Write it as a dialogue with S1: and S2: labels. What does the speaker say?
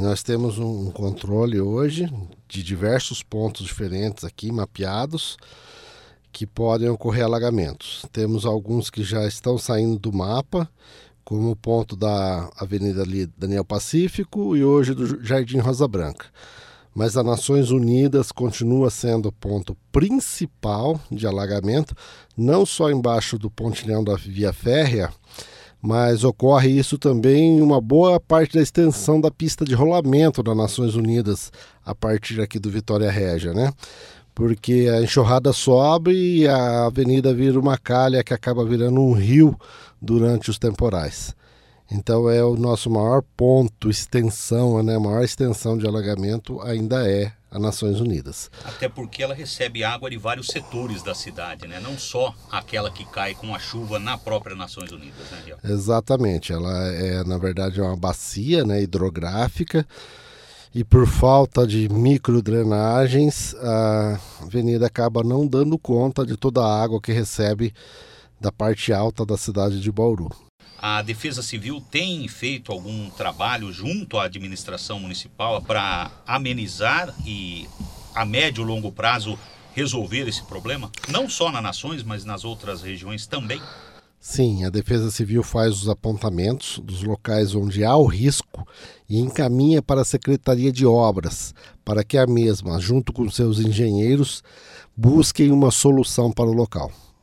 S1: nós temos um controle hoje de diversos pontos diferentes aqui mapeados que podem ocorrer alagamentos. Temos alguns que já estão saindo do mapa, como o ponto da Avenida Daniel Pacífico e hoje do Jardim Rosa Branca. Mas a Nações Unidas continua sendo o ponto principal de alagamento, não só embaixo do pontilhão da via férrea, mas ocorre isso também em uma boa parte da extensão da pista de rolamento das Nações Unidas, a partir aqui do Vitória Régia, né? Porque a enxurrada sobe e a avenida vira uma calha que acaba virando um rio durante os temporais. Então é o nosso maior ponto, extensão, né? A maior extensão de alagamento ainda é a Nações Unidas.
S2: Até porque ela recebe água de vários setores da cidade, né? Não só aquela que cai com a chuva na própria Nações Unidas, né, Riel?
S1: Exatamente, ela é, na verdade, uma bacia, né, hidrográfica, e por falta de microdrenagens, a avenida acaba não dando conta de toda a água que recebe da parte alta da cidade de Bauru.
S2: A Defesa Civil tem feito algum trabalho junto à administração municipal para amenizar e, a médio e longo prazo, resolver esse problema? Não só na Nações, mas nas outras regiões também?
S1: Sim, a Defesa Civil faz os apontamentos dos locais onde há o risco e encaminha para a Secretaria de Obras, para que a mesma, junto com seus engenheiros, busquem uma solução para o local.